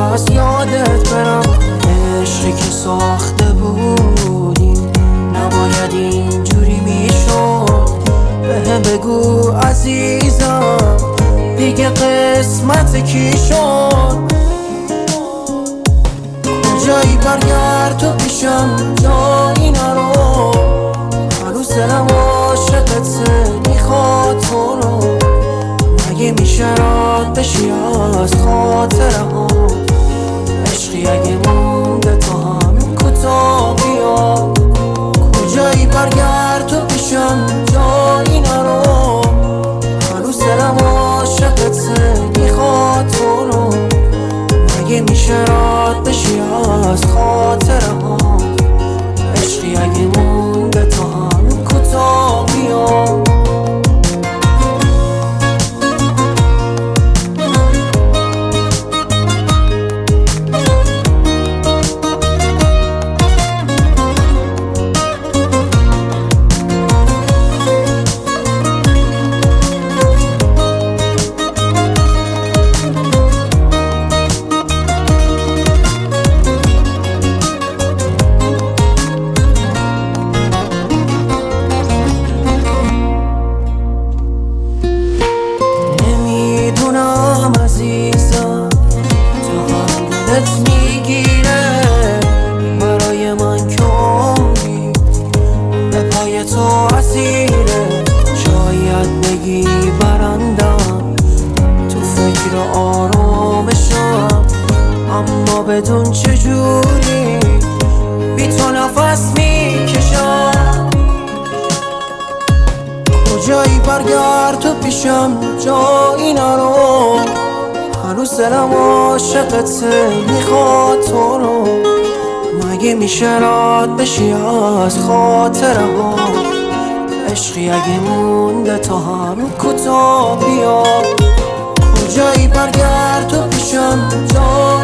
از یادت برم. عشقی که ساخته بودیم نباید اینجوری میشد. بهم بگو عزیزم دیگه قسمت کی شد؟ کجایی برگرد تو پیشم جایی نرو. هنوز دلم عاشقته میخواد تو رو. مگه میشه رد بشی از خاطره ها؟ عشقی اگه مونده تا همین کوتاه بیا. کجایی برگرد تو پیشم جایی نرو. هنوز دلم عاشقته میخواد تو رو. مگه میشه رد بشی از خاطره ها؟ عشقی اگه مونده تا همین کوتاه بیا. عزیزم تو هم دلت میگیره برای من که عمری به پای تو اسیره. شاید بگی برندم تو فکر آرامشم، اما بدون چجوری بی تو نفس میکشم. کجایی برگرد تو پیشم جایی نرو. هنوز دلم عاشقته میخواد تو رو. مگه میشه رد بشی از خاطره ها؟ عشقی اگه مونده تا همین کوتاه بیا. کجایی برگرد تو پیشم جایی